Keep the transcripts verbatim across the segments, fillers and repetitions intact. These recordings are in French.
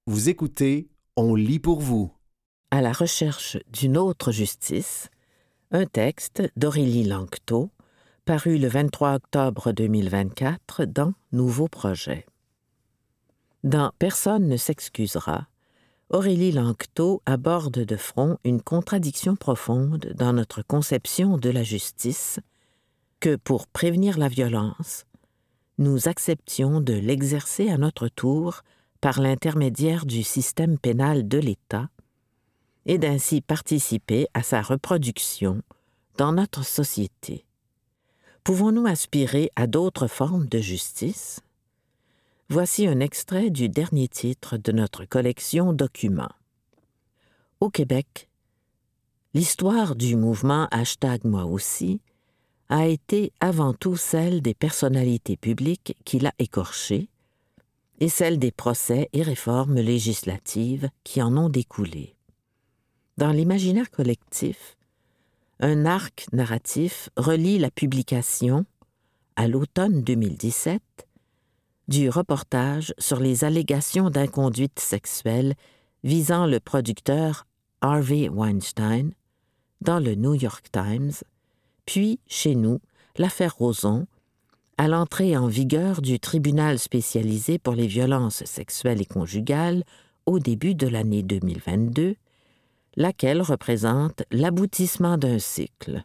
Vous écoutez, on lit pour vous. À la recherche d'une autre justice, un texte d'Aurélie Lanctot, paru le vingt-trois octobre deux mille vingt-quatre dans Nouveau projet. Dans Personne ne s'excusera, Aurélie Lanctot aborde de front une contradiction profonde dans notre conception de la justice que, pour prévenir la violence, nous acceptions de l'exercer à notre tour par l'intermédiaire du système pénal de l'État et d'ainsi participer à sa reproduction dans notre société. Pouvons-nous aspirer à d'autres formes de justice? Voici un extrait du dernier titre de notre collection Documents. Au Québec, l'histoire du mouvement hashtag Moi aussi a été avant tout celle des personnalités publiques qui l'a écorché et celle des procès et réformes législatives qui en ont découlé. Dans l'imaginaire collectif, un arc narratif relie la publication, à l'automne deux mille dix-sept, du reportage sur les allégations d'inconduite sexuelle visant le producteur Harvey Weinstein dans le New York Times, puis, chez nous, l'affaire Roson, à l'entrée en vigueur du tribunal spécialisé pour les violences sexuelles et conjugales au début de l'année deux mille vingt-deux, laquelle représente l'aboutissement d'un cycle.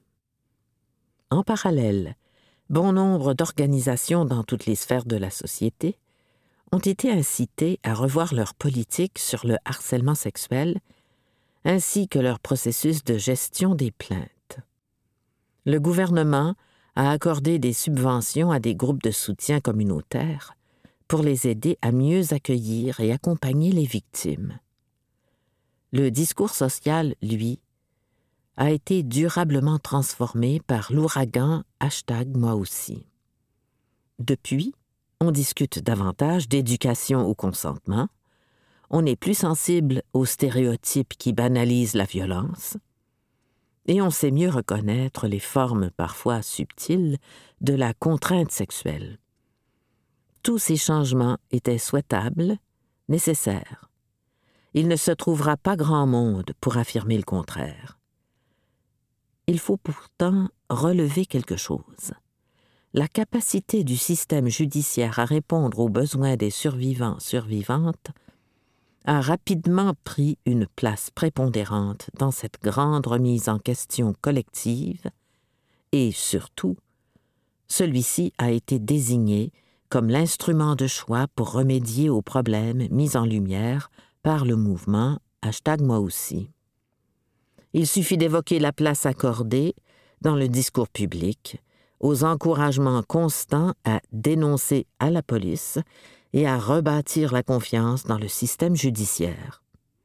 En parallèle, bon nombre d'organisations dans toutes les sphères de la société ont été incitées à revoir leur politique sur le harcèlement sexuel ainsi que leur processus de gestion des plaintes. Le gouvernement a accordé des subventions à des groupes de soutien communautaires pour les aider à mieux accueillir et accompagner les victimes. Le discours social, lui, a été durablement transformé par l'ouragan hashtag Moi aussi. Depuis, on discute davantage d'éducation au consentement, on est plus sensible aux stéréotypes qui banalisent la violence, et on sait mieux reconnaître les formes parfois subtiles de la contrainte sexuelle. Tous ces changements étaient souhaitables, nécessaires. Il ne se trouvera pas grand monde pour affirmer le contraire. Il faut pourtant relever quelque chose. La capacité du système judiciaire à répondre aux besoins des survivants-survivantes a rapidement pris une place prépondérante dans cette grande remise en question collective et, surtout, celui-ci a été désigné comme l'instrument de choix pour remédier aux problèmes mis en lumière par le mouvement hashtag Moi aussi. Il suffit d'évoquer la place accordée, dans le discours public, aux encouragements constants à dénoncer à la police et à rebâtir la confiance dans le système judiciaire.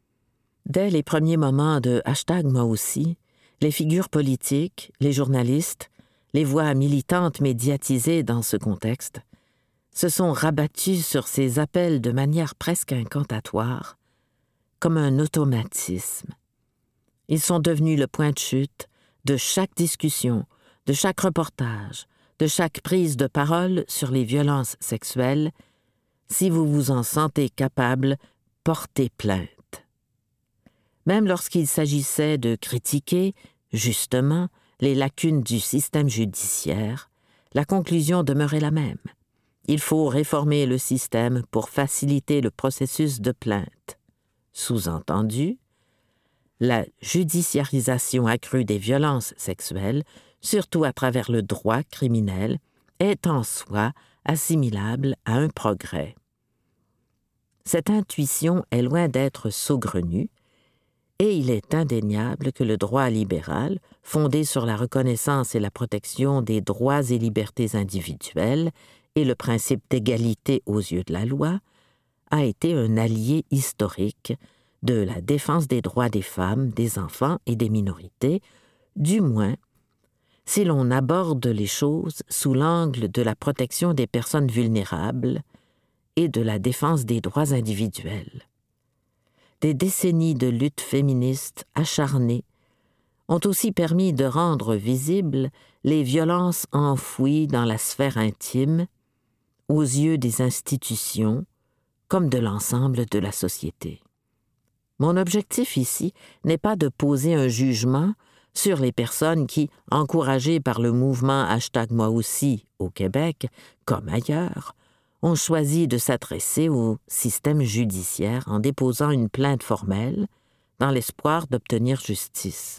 Dès les premiers moments de hashtag Moi aussi, les figures politiques, les journalistes, les voix militantes médiatisées dans ce contexte se sont rabattues sur ces appels de manière presque incantatoire, comme un automatisme. Ils sont devenus le point de chute de chaque discussion, de chaque reportage, de chaque prise de parole sur les violences sexuelles. Si vous vous en sentez capable, portez plainte. Même lorsqu'il s'agissait de critiquer, justement, les lacunes du système judiciaire, la conclusion demeurait la même. Il faut réformer le système pour faciliter le processus de plainte. Sous-entendu, la judiciarisation accrue des violences sexuelles, surtout à travers le droit criminel, est en soi assimilable à un progrès. Cette intuition est loin d'être saugrenue, et il est indéniable que le droit libéral, fondé sur la reconnaissance et la protection des droits et libertés individuelles et le principe d'égalité aux yeux de la loi, a été un allié historique de la défense des droits des femmes, des enfants et des minorités, du moins si l'on aborde les choses sous l'angle de la protection des personnes vulnérables et de la défense des droits individuels. Des décennies de lutte féministe acharnée ont aussi permis de rendre visibles les violences enfouies dans la sphère intime, aux yeux des institutions, comme de l'ensemble de la société. Mon objectif ici n'est pas de poser un jugement sur les personnes qui, encouragées par le mouvement hashtag moi aussi au Québec, comme ailleurs, ont choisi de s'adresser au système judiciaire en déposant une plainte formelle dans l'espoir d'obtenir justice.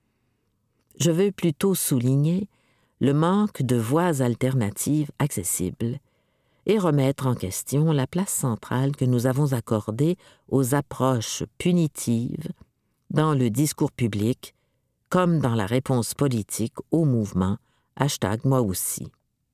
Je veux plutôt souligner le manque de voies alternatives accessibles et remettre en question la place centrale que nous avons accordée aux approches punitives dans le discours public comme dans la réponse politique au mouvement hashtag moi aussi.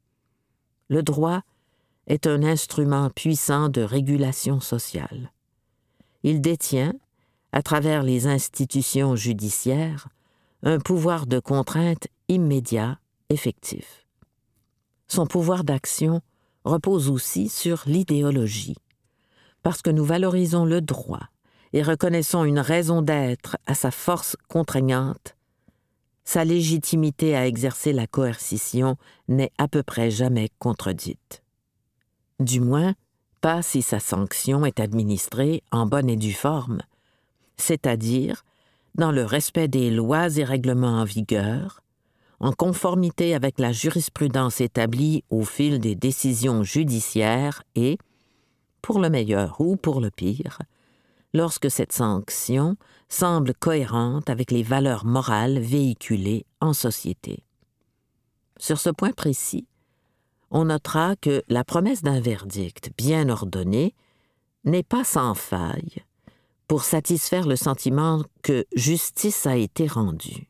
Le droit est un instrument puissant de régulation sociale. Il détient, à travers les institutions judiciaires, un pouvoir de contrainte immédiat, effectif. Son pouvoir d'action repose aussi sur l'idéologie, parce que nous valorisons le droit et reconnaissons une raison d'être à sa force contraignante. Sa légitimité à exercer la coercition n'est à peu près jamais contredite. Du moins, pas si sa sanction est administrée en bonne et due forme, c'est-à-dire dans le respect des lois et règlements en vigueur, en conformité avec la jurisprudence établie au fil des décisions judiciaires et, pour le meilleur ou pour le pire, lorsque cette sanction semble cohérente avec les valeurs morales véhiculées en société. Sur ce point précis, on notera que la promesse d'un verdict bien ordonné n'est pas sans faille pour satisfaire le sentiment que justice a été rendue.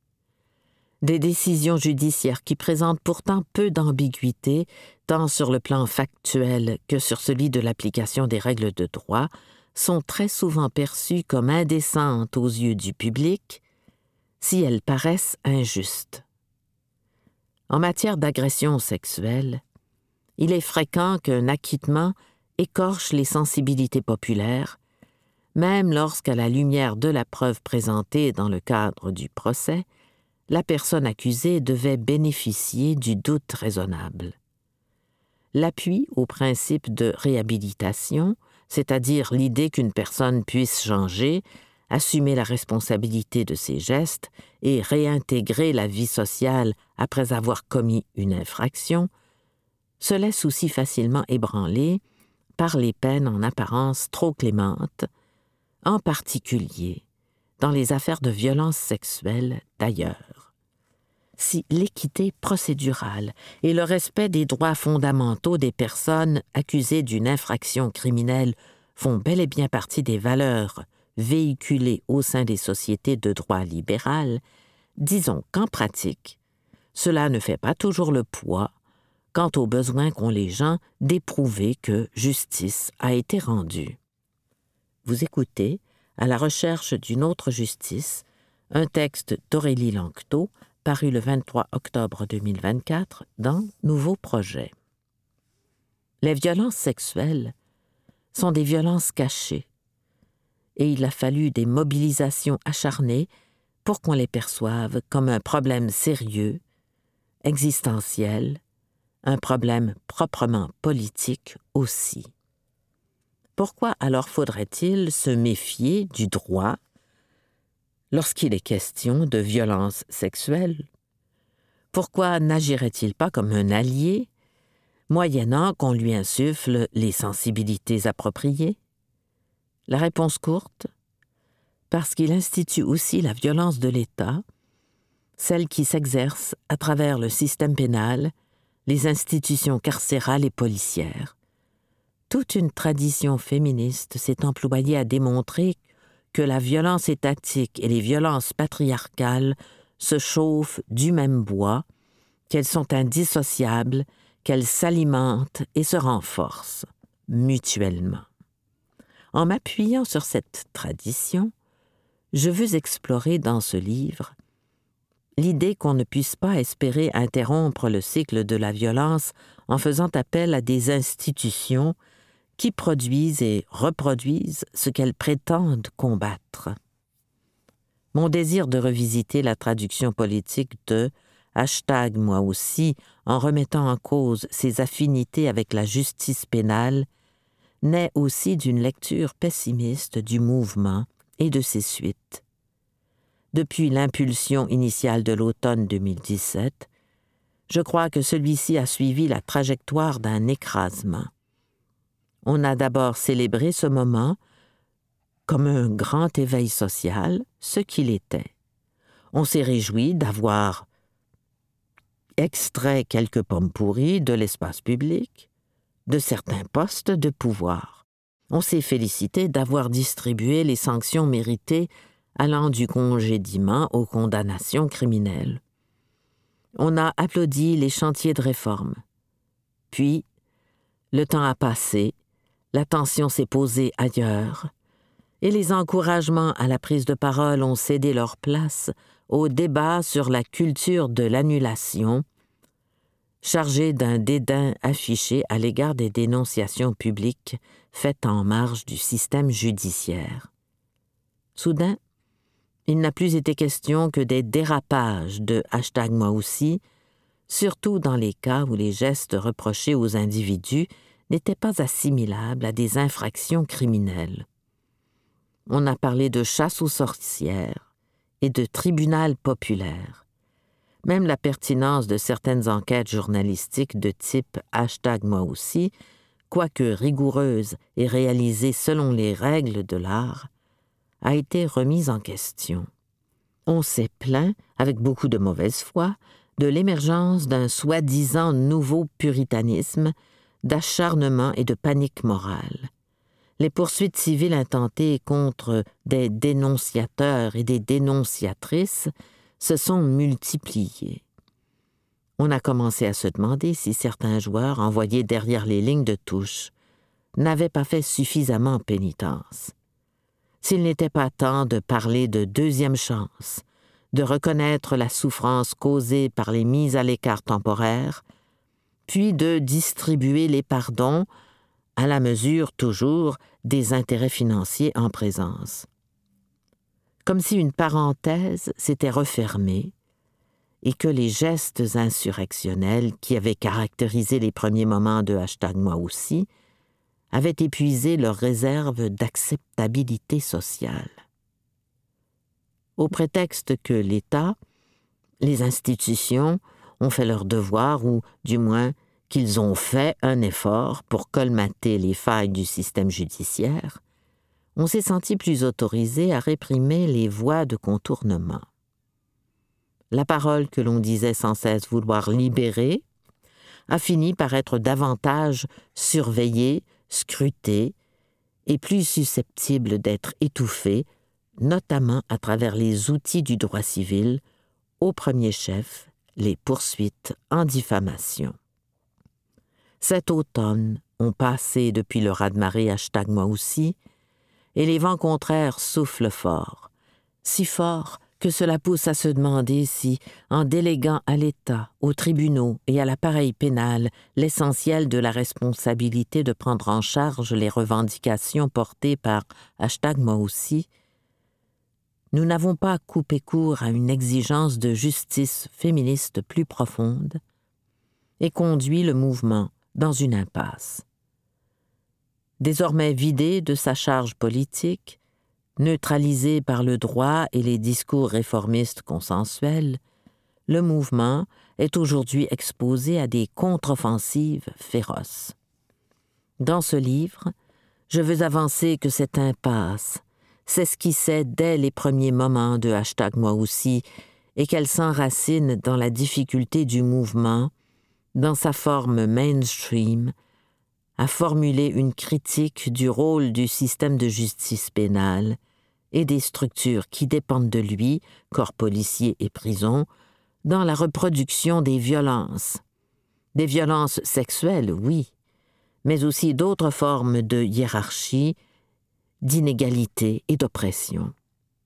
Des décisions judiciaires qui présentent pourtant peu d'ambiguïté, tant sur le plan factuel que sur celui de l'application des règles de droit, sont très souvent perçues comme indécentes aux yeux du public si elles paraissent injustes. En matière d'agression sexuelle, il est fréquent qu'un acquittement écorche les sensibilités populaires, même lorsqu'à la lumière de la preuve présentée dans le cadre du procès, la personne accusée devait bénéficier du doute raisonnable. L'appui au principe de réhabilitation, c'est-à-dire l'idée qu'une personne puisse changer, assumer la responsabilité de ses gestes et réintégrer la vie sociale après avoir commis une infraction, se laisse aussi facilement ébranler par les peines en apparence trop clémentes, en particulier dans les affaires de violence sexuelle d'ailleurs. Si l'équité procédurale et le respect des droits fondamentaux des personnes accusées d'une infraction criminelle font bel et bien partie des valeurs véhiculées au sein des sociétés de droit libéral, disons qu'en pratique, cela ne fait pas toujours le poids quant au besoin qu'ont les gens d'éprouver que justice a été rendue. Vous écoutez, à la recherche d'une autre justice, un texte d'Aurélie Lanctot, paru le vingt-trois octobre deux mille vingt-quatre dans Nouveau Projet. Les violences sexuelles sont des violences cachées, et il a fallu des mobilisations acharnées pour qu'on les perçoive comme un problème sérieux, existentiel, un problème proprement politique aussi. Pourquoi alors faudrait-il se méfier du droit lorsqu'il est question de violence sexuelle? Pourquoi n'agirait-il pas comme un allié, moyennant qu'on lui insuffle les sensibilités appropriées? La réponse courte, parce qu'il institue aussi la violence de l'État, celle qui s'exerce à travers le système pénal, les institutions carcérales et policières. Toute une tradition féministe s'est employée à démontrer que la violence étatique et les violences patriarcales se chauffent du même bois, qu'elles sont indissociables, qu'elles s'alimentent et se renforcent mutuellement. En m'appuyant sur cette tradition, je veux explorer dans ce livre l'idée qu'on ne puisse pas espérer interrompre le cycle de la violence en faisant appel à des institutions qui produisent et reproduisent ce qu'elles prétendent combattre. Mon désir de revisiter la traduction politique de « hashtag moi aussi » en remettant en cause ses affinités avec la justice pénale naît aussi d'une lecture pessimiste du mouvement et de ses suites. Depuis l'impulsion initiale de l'automne deux mille dix-sept, je crois que celui-ci a suivi la trajectoire d'un écrasement. On a d'abord célébré ce moment comme un grand éveil social, ce qu'il était. On s'est réjoui d'avoir extrait quelques pommes pourries de l'espace public, de certains postes de pouvoir. On s'est félicité d'avoir distribué les sanctions méritées allant du congédiement aux condamnations criminelles. On a applaudi les chantiers de réforme. Puis, le temps a passé, l'attention s'est posée ailleurs, et les encouragements à la prise de parole ont cédé leur place au débat sur la culture de l'annulation, chargé d'un dédain affiché à l'égard des dénonciations publiques faites en marge du système judiciaire. Soudain, il n'a plus été question que des dérapages de hashtag moi aussi, surtout dans les cas où les gestes reprochés aux individus n'étaient pas assimilables à des infractions criminelles. On a parlé de chasse aux sorcières et de tribunal populaire. Même la pertinence de certaines enquêtes journalistiques de type hashtag moi aussi, quoique rigoureuse et réalisée selon les règles de l'art, a été remise en question. On s'est plaint, avec beaucoup de mauvaise foi, de l'émergence d'un soi-disant nouveau puritanisme, d'acharnement et de panique morale. Les poursuites civiles intentées contre des dénonciateurs et des dénonciatrices se sont multipliées. On a commencé à se demander si certains joueurs envoyés derrière les lignes de touche n'avaient pas fait suffisamment pénitence. S'il n'était pas temps de parler de deuxième chance, de reconnaître la souffrance causée par les mises à l'écart temporaires, puis de distribuer les pardons à la mesure toujours des intérêts financiers en présence. Comme si une parenthèse s'était refermée et que les gestes insurrectionnels qui avaient caractérisé les premiers moments de hashtag moi aussi avaient épuisé leur réserve d'acceptabilité sociale. Au prétexte que l'État, les institutions ont fait leur devoir ou, du moins, qu'ils ont fait un effort pour colmater les failles du système judiciaire, on s'est senti plus autorisé à réprimer les voies de contournement. La parole que l'on disait sans cesse vouloir libérer a fini par être davantage surveillée, scrutée et plus susceptible d'être étouffée, notamment à travers les outils du droit civil, au premier chef, les poursuites en diffamation. Cet automne ont passé depuis le raz-de-marée hashtag moi aussi, et les vents contraires soufflent fort, si fort que cela pousse à se demander si, en déléguant à l'État, aux tribunaux et à l'appareil pénal l'essentiel de la responsabilité de prendre en charge les revendications portées par hashtag moi aussi, nous n'avons pas coupé court à une exigence de justice féministe plus profonde et conduit le mouvement dans une impasse. Désormais vidé de sa charge politique, neutralisé par le droit et les discours réformistes consensuels, le mouvement est aujourd'hui exposé à des contre-offensives féroces. Dans ce livre, je veux avancer que cette impasse s'esquissait dès les premiers moments de hashtag moi aussi et qu'elle s'enracine dans la difficulté du mouvement, dans sa forme mainstream, à formuler une critique du rôle du système de justice pénale et des structures qui dépendent de lui, corps policiers et prisons, dans la reproduction des violences. Des violences sexuelles, oui, mais aussi d'autres formes de hiérarchie, d'inégalité et d'oppression.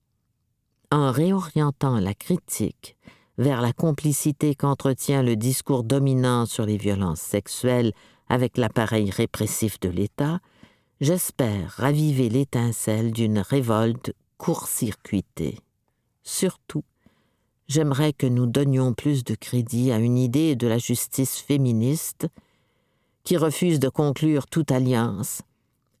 En réorientant la critique vers la complicité qu'entretient le discours dominant sur les violences sexuelles avec l'appareil répressif de l'État, j'espère raviver l'étincelle d'une révolte court-circuitée. Surtout, j'aimerais que nous donnions plus de crédit à une idée de la justice féministe qui refuse de conclure toute alliance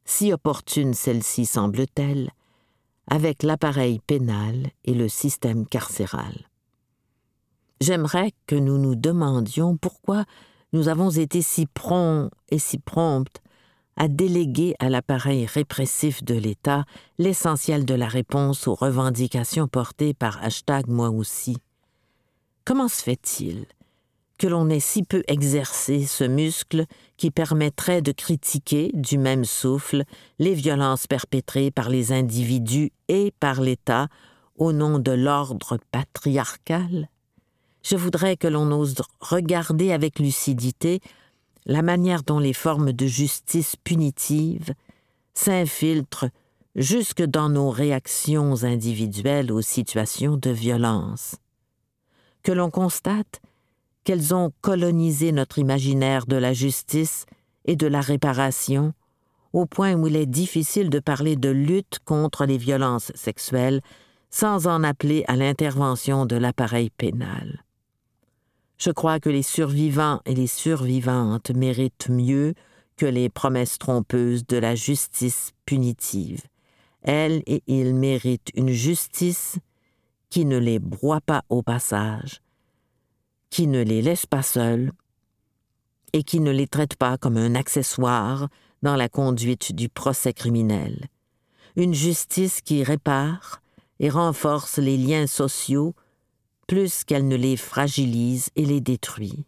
si opportune celle-ci semble-t-elle, avec l'appareil pénal et le système carcéral. J'aimerais que nous nous demandions pourquoi nous avons été si prompts et si promptes à déléguer à l'appareil répressif de l'État l'essentiel de la réponse aux revendications portées par hashtag moi aussi. Comment se fait-il que l'on ait si peu exercé ce muscle qui permettrait de critiquer, du même souffle, les violences perpétrées par les individus et par l'État au nom de l'ordre patriarcal? Je voudrais que l'on ose regarder avec lucidité la manière dont les formes de justice punitive s'infiltrent jusque dans nos réactions individuelles aux situations de violence. Que l'on constate qu'elles ont colonisé notre imaginaire de la justice et de la réparation, au point où il est difficile de parler de lutte contre les violences sexuelles sans en appeler à l'intervention de l'appareil pénal. Je crois que les survivants et les survivantes méritent mieux que les promesses trompeuses de la justice punitive. Elles et ils méritent une justice qui ne les broie pas au passage, qui ne les laisse pas seuls et qui ne les traite pas comme un accessoire dans la conduite du procès criminel. Une justice qui répare et renforce les liens sociaux plus qu'elle ne les fragilise et les détruit.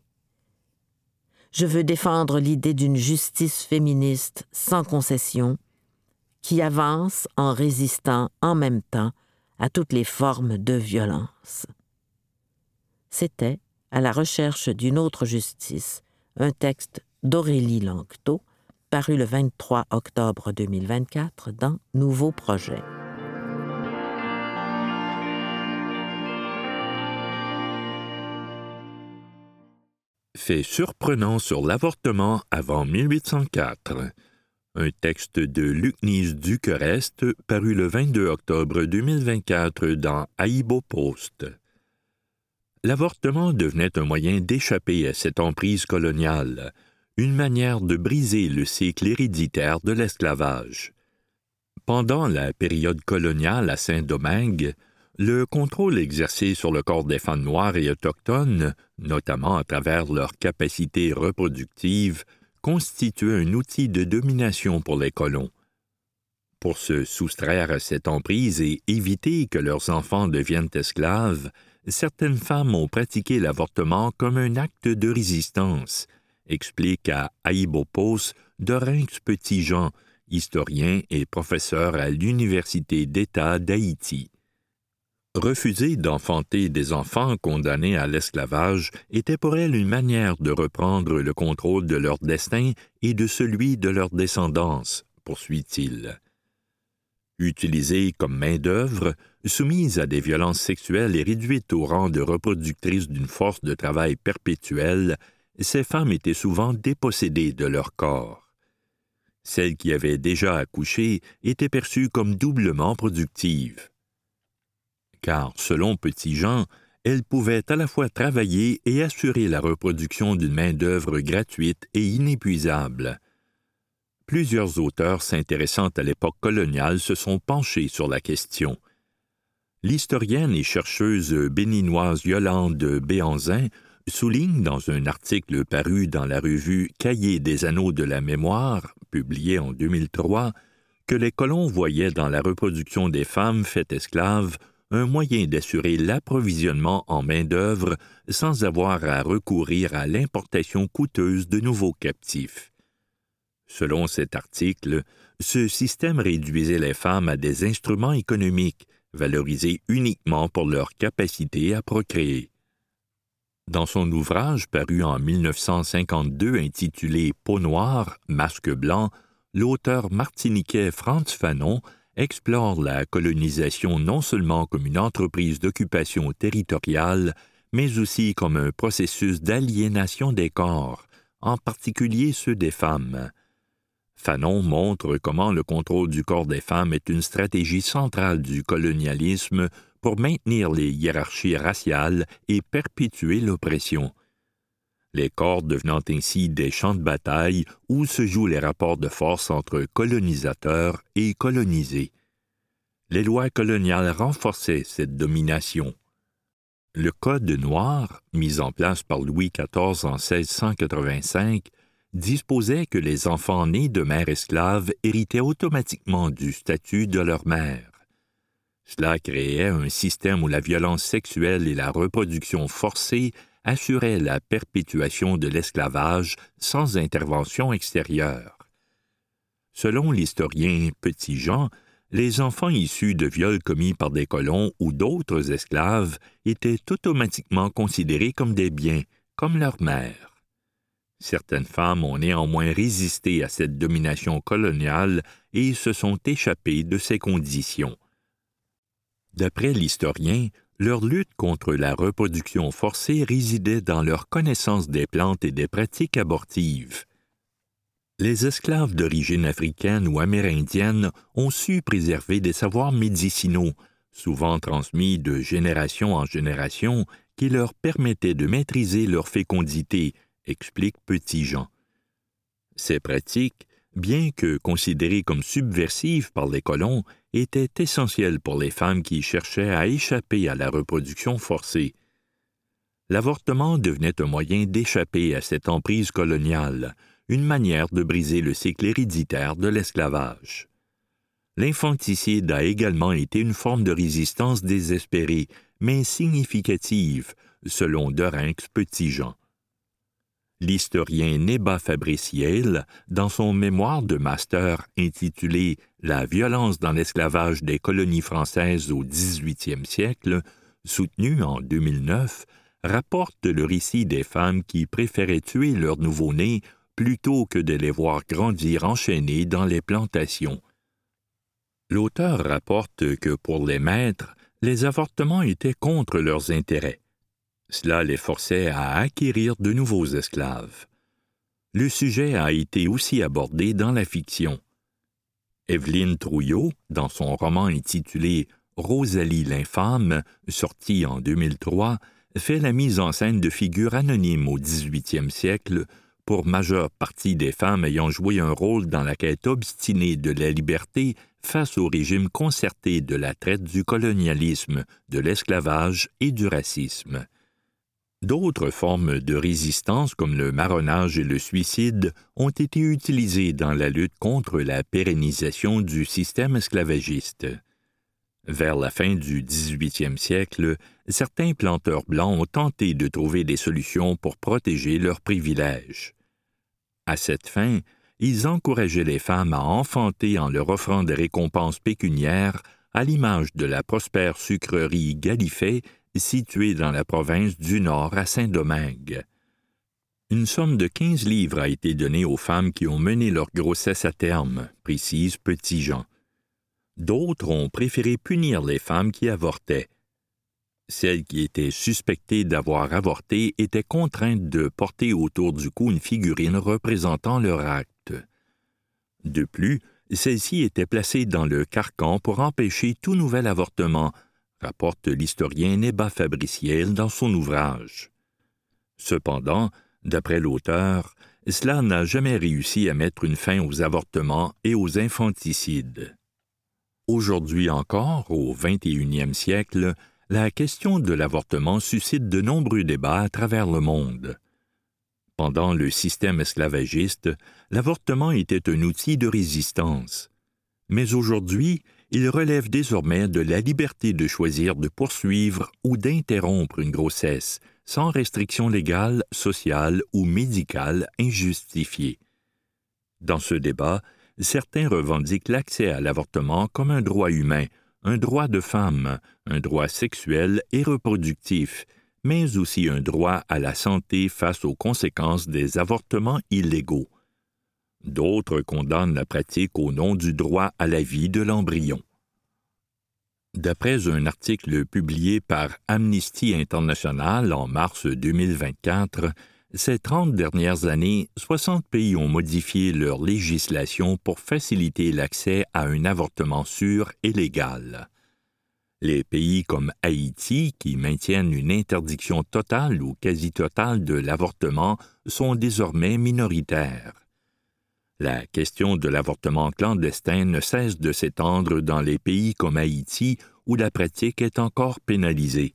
Je veux défendre l'idée d'une justice féministe sans concession, qui avance en résistant en même temps à toutes les formes de violence. C'était À la recherche d'une autre justice, un texte d'Aurélie Lanctot, paru le vingt-trois octobre deux mille vingt-quatre dans Nouveau Projet. Fait surprenant sur l'avortement avant mille huit cent quatre. Un texte de Luc-Nise Duquerest, paru le vingt-deux octobre deux mille vingt-quatre dans Aïbo Post. L'avortement devenait un moyen d'échapper à cette emprise coloniale, une manière de briser le cycle héréditaire de l'esclavage. Pendant la période coloniale à Saint-Domingue, le contrôle exercé sur le corps des femmes noires et autochtones, notamment à travers leurs capacités reproductives, constituait un outil de domination pour les colons. Pour se soustraire à cette emprise et éviter que leurs enfants deviennent esclaves, certaines femmes ont pratiqué l'avortement comme un acte de résistance, explique à Aïbo Post Dorinx Petitjean, historien et professeur à l'Université d'État d'Haïti. Refuser d'enfanter des enfants condamnés à l'esclavage était pour elle une manière de reprendre le contrôle de leur destin et de celui de leur descendance, poursuit-il. Utilisées comme main-d'œuvre, soumises à des violences sexuelles et réduites au rang de reproductrices d'une force de travail perpétuelle, ces femmes étaient souvent dépossédées de leur corps. Celles qui avaient déjà accouché étaient perçues comme doublement productives. Car, selon Petitjean, elles pouvaient à la fois travailler et assurer la reproduction d'une main-d'œuvre gratuite et inépuisable. Plusieurs auteurs s'intéressant à l'époque coloniale se sont penchés sur la question. L'historienne et chercheuse béninoise Yolande Béhanzin souligne dans un article paru dans la revue Cahiers des Annaux de la Mémoire, publié en deux mille trois, que les colons voyaient dans la reproduction des femmes faites esclaves un moyen d'assurer l'approvisionnement en main-d'œuvre sans avoir à recourir à l'importation coûteuse de nouveaux captifs. Selon cet article, ce système réduisait les femmes à des instruments économiques, valorisés uniquement pour leur capacité à procréer. Dans son ouvrage paru en mille neuf cent cinquante-deux intitulé « Peau noire, masque blanc », l'auteur martiniquais Frantz Fanon explore la colonisation non seulement comme une entreprise d'occupation territoriale, mais aussi comme un processus d'aliénation des corps, en particulier ceux des femmes. Fanon montre comment le contrôle du corps des femmes est une stratégie centrale du colonialisme pour maintenir les hiérarchies raciales et perpétuer l'oppression. les corps devenant ainsi des champs de bataille où se jouent les rapports de force entre colonisateurs et colonisés. Les lois coloniales renforçaient cette domination. Le Code noir, mis en place par Louis quatorze en seize cent quatre-vingt-cinq, disposait que les enfants nés de mères esclaves héritaient automatiquement du statut de leur mère. Cela créait un système où la violence sexuelle et la reproduction forcée assuraient la perpétuation de l'esclavage sans intervention extérieure. Selon l'historien Petit-Jean, les enfants issus de viols commis par des colons ou d'autres esclaves étaient automatiquement considérés comme des biens, comme leur mère. Certaines femmes ont néanmoins résisté à cette domination coloniale et se sont échappées de ces conditions. D'après l'historien, leur lutte contre la reproduction forcée résidait dans leur connaissance des plantes et des pratiques abortives. Les esclaves d'origine africaine ou amérindienne ont su préserver des savoirs médicinaux, souvent transmis de génération en génération, qui leur permettaient de maîtriser leur fécondité, explique Petit-Jean. Ces pratiques, bien que considérées comme subversives par les colons, étaient essentielles pour les femmes qui cherchaient à échapper à la reproduction forcée. L'avortement devenait un moyen d'échapper à cette emprise coloniale, une manière de briser le cycle héréditaire de l'esclavage. L'infanticide a également été une forme de résistance désespérée, mais significative, selon Derinx Petit-Jean. L'historien Néba Fabriciel, dans son mémoire de master intitulé « La violence dans l'esclavage des colonies françaises au dix-huitième siècle », soutenu en deux mille neuf, rapporte le récit des femmes qui préféraient tuer leurs nouveau-nés plutôt que de les voir grandir enchaînés dans les plantations. L'auteur rapporte que pour les maîtres, les avortements étaient contre leurs intérêts. Cela les forçait à acquérir de nouveaux esclaves. Le sujet a été aussi abordé dans la fiction. Evelyne Trouillot, dans son roman intitulé « Rosalie l'infâme », sorti en deux mille trois, fait la mise en scène de figures anonymes au dix-huitième siècle, pour majeure partie des femmes ayant joué un rôle dans la quête obstinée de la liberté face au régime concerté de la traite, du colonialisme, de l'esclavage et du racisme. D'autres formes de résistance, comme le marronnage et le suicide, ont été utilisées dans la lutte contre la pérennisation du système esclavagiste. Vers la fin du dix-huitième siècle, certains planteurs blancs ont tenté de trouver des solutions pour protéger leurs privilèges. À cette fin, ils encourageaient les femmes à enfanter en leur offrant des récompenses pécuniaires, à l'image de la prospère sucrerie Gallifet, située dans la province du Nord à Saint-Domingue. Une somme de quinze livres a été donnée aux femmes qui ont mené leur grossesse à terme, précise Petit-Jean. D'autres ont préféré punir les femmes qui avortaient. Celles qui étaient suspectées d'avoir avorté étaient contraintes de porter autour du cou une figurine représentant leur acte. De plus, celles-ci étaient placées dans le carcan pour empêcher tout nouvel avortement, rapporte l'historien Néba Fabriciel dans son ouvrage. Cependant, d'après l'auteur, cela n'a jamais réussi à mettre une fin aux avortements et aux infanticides. Aujourd'hui encore, au vingt et unième siècle, la question de l'avortement suscite de nombreux débats à travers le monde. Pendant le système esclavagiste, l'avortement était un outil de résistance. Mais aujourd'hui, il relève désormais de la liberté de choisir de poursuivre ou d'interrompre une grossesse, sans restriction légale, sociale ou médicale injustifiée. Dans ce débat, certains revendiquent l'accès à l'avortement comme un droit humain, un droit de femme, un droit sexuel et reproductif, mais aussi un droit à la santé face aux conséquences des avortements illégaux. D'autres condamnent la pratique au nom du droit à la vie de l'embryon. D'après un article publié par Amnesty International en mars deux mille vingt-quatre, ces trente dernières années, soixante pays ont modifié leur législation pour faciliter l'accès à un avortement sûr et légal. Les pays comme Haïti, qui maintiennent une interdiction totale ou quasi-totale de l'avortement, sont désormais minoritaires. La question de l'avortement clandestin ne cesse de s'étendre dans les pays comme Haïti, où la pratique est encore pénalisée.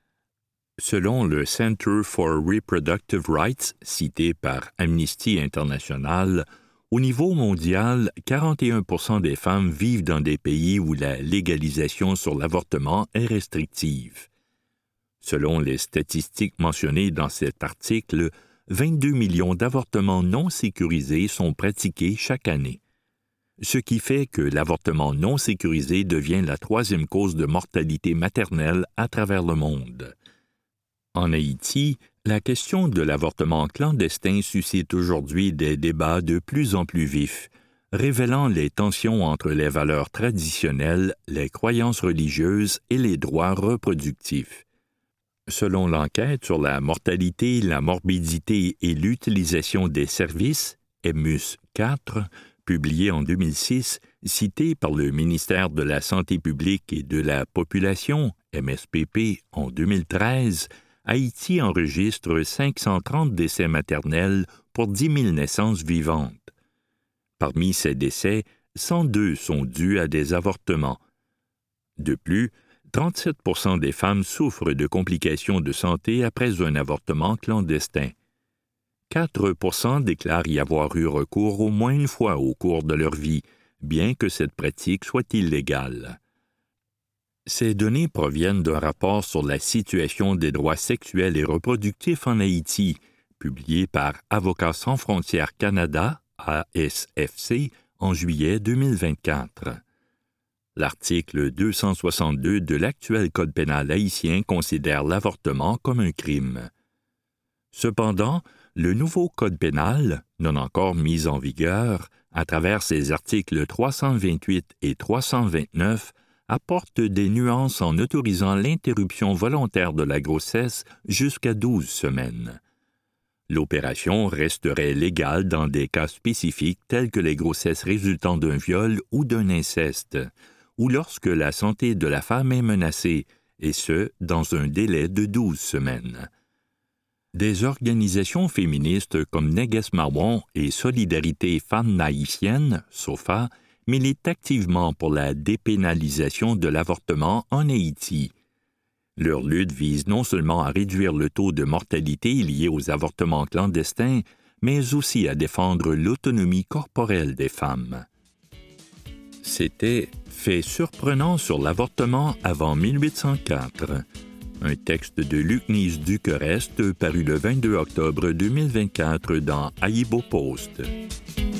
Selon le Center for Reproductive Rights, cité par Amnesty International, au niveau mondial, quarante et un pour cent des femmes vivent dans des pays où la légalisation sur l'avortement est restrictive. Selon les statistiques mentionnées dans cet article, vingt-deux millions d'avortements non sécurisés sont pratiqués chaque année, ce qui fait que l'avortement non sécurisé devient la troisième cause de mortalité maternelle à travers le monde. En Haïti, la question de l'avortement clandestin suscite aujourd'hui des débats de plus en plus vifs, révélant les tensions entre les valeurs traditionnelles, les croyances religieuses et les droits reproductifs. Selon l'enquête sur la mortalité, la morbidité et l'utilisation des services, E M U S quatre, publiée en deux mille six, citée par le ministère de la Santé publique et de la Population, M S P P, en deux mille treize, Haïti enregistre cinq cent trente décès maternels pour dix mille naissances vivantes. Parmi ces décès, cent deux sont dus à des avortements. De plus, trente-sept pour cent des femmes souffrent de complications de santé après un avortement clandestin. quatre pour cent déclarent y avoir eu recours au moins une fois au cours de leur vie, bien que cette pratique soit illégale. Ces données proviennent d'un rapport sur la situation des droits sexuels et reproductifs en Haïti, publié par Avocats sans frontières Canada, A S F C, en juillet deux mille vingt-quatre. L'article deux cent soixante-deux de l'actuel Code pénal haïtien considère l'avortement comme un crime. Cependant, le nouveau Code pénal, non encore mis en vigueur, à travers ses articles trois cent vingt-huit et trois cent vingt-neuf, apporte des nuances en autorisant l'interruption volontaire de la grossesse jusqu'à douze semaines. L'opération resterait légale dans des cas spécifiques tels que les grossesses résultant d'un viol ou d'un inceste, ou lorsque la santé de la femme est menacée, et ce, dans un délai de douze semaines. Des organisations féministes comme Neges Marwan et Solidarité Femmes Haïtiennes, SOFA, militent activement pour la dépénalisation de l'avortement en Haïti. Leur lutte vise non seulement à réduire le taux de mortalité lié aux avortements clandestins, mais aussi à défendre l'autonomie corporelle des femmes. C'était « Faits surprenants sur l'avortement avant mille huit cent quatre », un texte de Luc-Nise Duquerest paru le vingt-deux octobre deux mille vingt-quatre dans Aïbo Post.